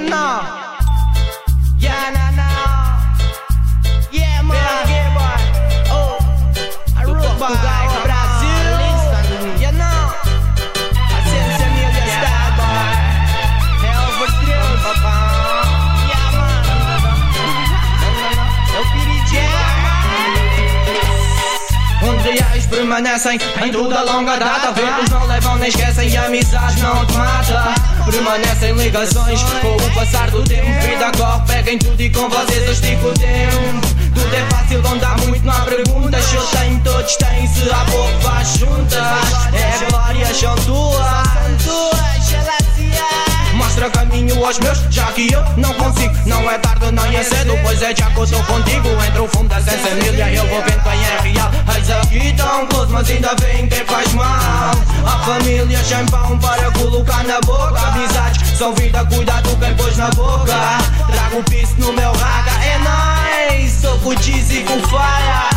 know. Yeah, nah, nah. Yeah, man. Yeah, boy. Oh, a root boy. Brasil. You know. A ciência minha de estar, boy. Hell for thrills. Yeah, man. Eu piridi. Onde reais permanecem em toda longa data. Ventos não levam nem esquecem e a amizade não te mata. Permanecem ligações com o passar do tempo. Vida corre, peguem tudo e com vocês eu estico o tempo. Tudo é fácil, onde há muito não há perguntas. Se eu tenho, todos têm, se há pouco faz juntas. É glórias, são tuas. Mostra caminho aos meus, já que eu não consigo. Não é tarde, não é cedo, pois é já que eu estou contigo. Entre o fundo da 100 milha, eu vou vendo quem é real. Eis aqui tão close, mas ainda vem quem faz mal. A família sem pão para colocar na boca. Amizades são vida, cuidado quem pôs na boca. Trago o piso no meu raga, é nice. Sou com o cheese e com fire.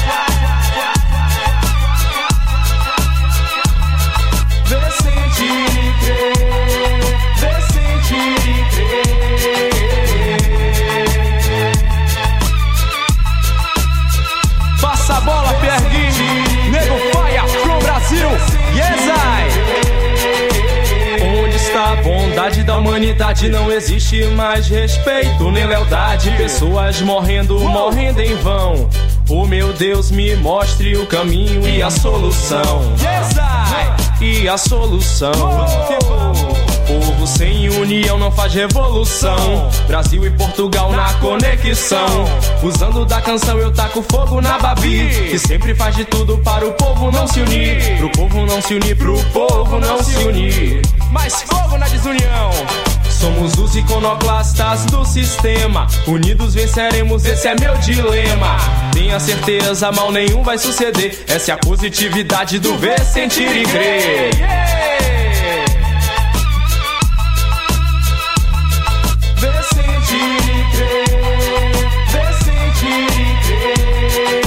Vê, sentir e crer. Vê, sentir e crer. Passa a bola, Pierguinho. Nego Faia, from Brasil. Yes, I. Onde está a bondade da humanidade? Não existe mais respeito nem lealdade. Pessoas morrendo, morrendo em vão. Oh meu Deus, me mostre o caminho e a solução. Yes, I. E a solução. Povo sem união não faz revolução. Brasil e Portugal na conexão. Usando da canção eu taco fogo na Babi, que sempre faz de tudo para o povo não se unir. Pro povo não se unir, pro povo não se unir. Mais fogo na desunião. Somos os iconoclastas do sistema. Unidos venceremos, esse é meu dilema. Tenha certeza, mal nenhum vai suceder. Essa é a positividade do ver, sentir e crer. Ver, sentir e crer. Ver, sentir e crer.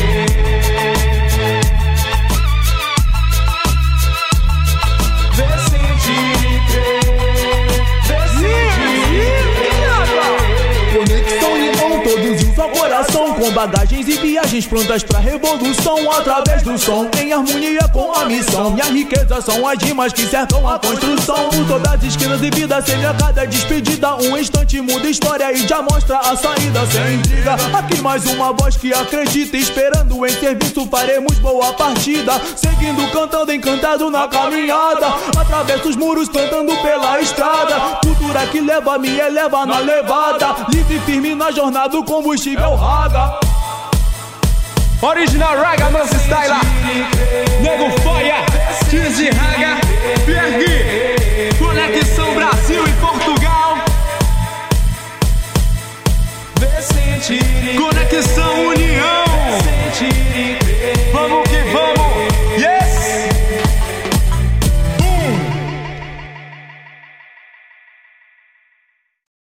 Ver, sentir e crer. Ver, sentir e crer. Conexão irmão, todos usam coração. Com bagagens e viagens prontas pra revolução. Através do som, em harmonia com a missão. Minha riqueza são as rimas que cercam a construção. Por todas as esquinas de vida, sem a cada despedida. Um instante muda a história e já mostra a saída sem intriga. Aqui mais uma voz que acredita. Esperando em serviço faremos boa partida. Seguindo, cantando, encantado na caminhada. Atravesso os muros, cantando pela estrada. Cultura que leva, me eleva na levada. Livre e firme na jornada, o combustível raga. Original Raga, nosso style. Nego Faia, Cheese Raga, Pierguinho.